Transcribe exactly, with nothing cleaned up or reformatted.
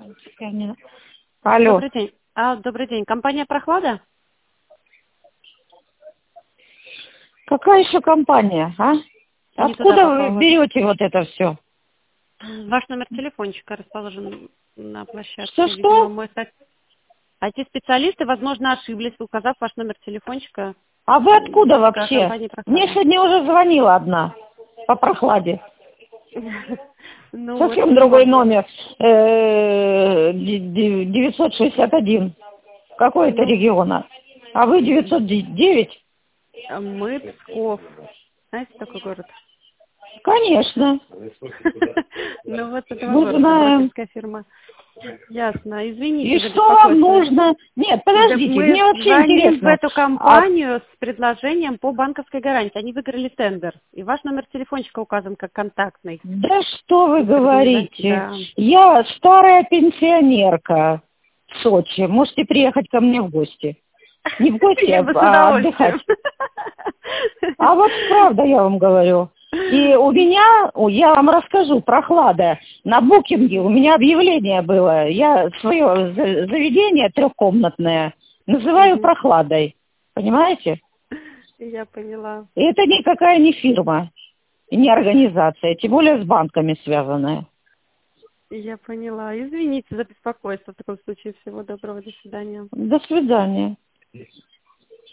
Алло. Добрый день. А, добрый день. Компания «Прохлада»? Какая еще компания, а? Не Откуда туда вы попала. берете вот это все? Ваш номер телефончика расположен на площадке. Что-что? Видимо, мой сайт. ай ти-специалисты, возможно, ошиблись, указав ваш номер телефончика. А вы откуда М, к вообще? компании Мне «Прохлада». сегодня уже звонила одна по прохладе. Ну, вот Совсем не другой могу. номер. Э, д- д- девятьсот шестьдесят один. Какой это Ну, региона? А вы девятьсот девять? а мы Псков. Знаете такой город? Конечно. Ну, вот этого Мы города, знаем. брокерская фирма. Ясно. И Извините за что вам беспокойство. нужно? Нет, Да подождите, мы мне вообще звоним в интересно. эту А компанию с предложением по банковской гарантии. Они выиграли тендер. И ваш номер телефончика указан как контактный. да что вы Супер, да? говорите? Да. Я старая пенсионерка в Сочи. Можете приехать ко мне в гости. Не в гости, Я а, бы с а отдыхать. удовольствием. А вот правда я вам говорю. И у меня, о, я вам расскажу, прохлада. На букинге у меня объявление было. Я свое за- заведение трехкомнатное называю Мгм. прохладой. Понимаете? Я поняла. И это никакая не фирма, и не организация, тем более с банками связанная. Я поняла. Извините за беспокойство. В таком случае всего доброго. До свидания. До свидания.